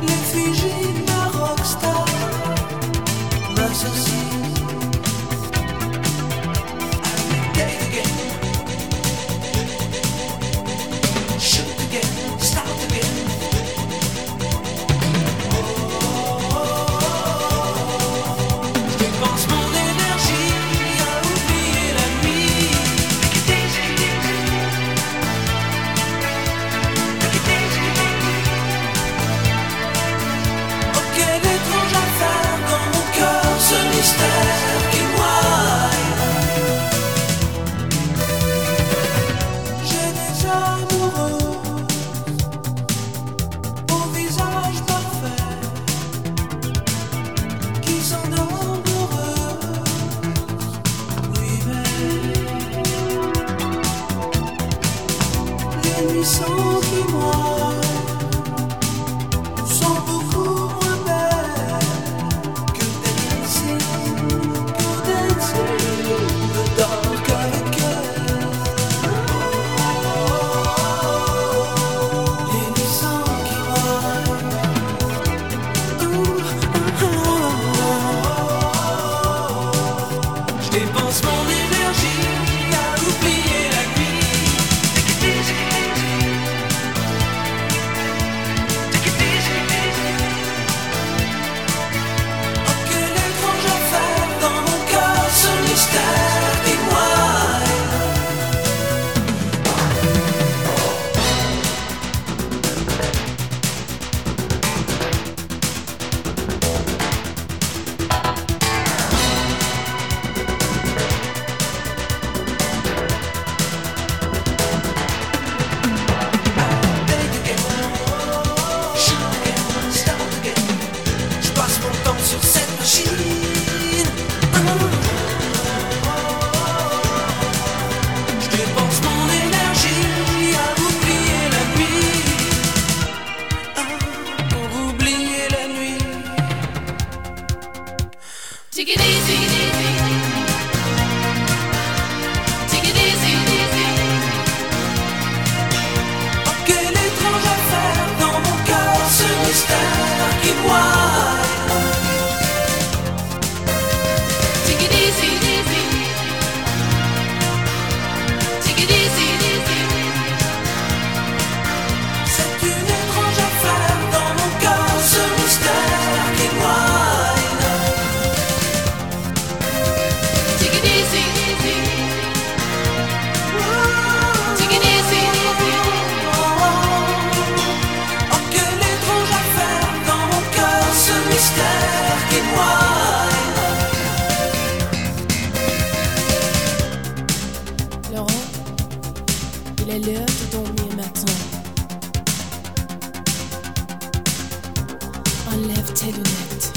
l'effigie de ma rockstar m'assassine. Date again, shoot again, start again. Je dépense mon énergie à oublier la nuit. Oh, quelle étrange affaire dans mon cœur, ce mystère qui noie. J'ai des amoureux au visage parfait qui s'endorment heureux. Oui, mais les nuits sans qui moi sont beaucoup moins belles que dancing, le dark avec elle. Les nuits sans qui moi. Je dépense mon énergie à oublier la nuit. Oh, quelle étrange affaire dans mon cœur, ce mystère qui moi. Je passe mon temps sur cette machine. Je dépense mon énergie à oublier la nuit. Pour oublier la nuit. Take it easy, take it easy. Oh, quelle étrange affaire dans mon cœur, ce mystère qui moi. Take it easy, take it easy. C'est une étrange affaire dans mon cœur, ce mystère qui moi. Take it easy, take it easy. Oh, quelle étrange affaire dans mon cœur, ce mystère qui moi. Laurent, il est l'heure de dormir maintenant. Enlève tes lunettes.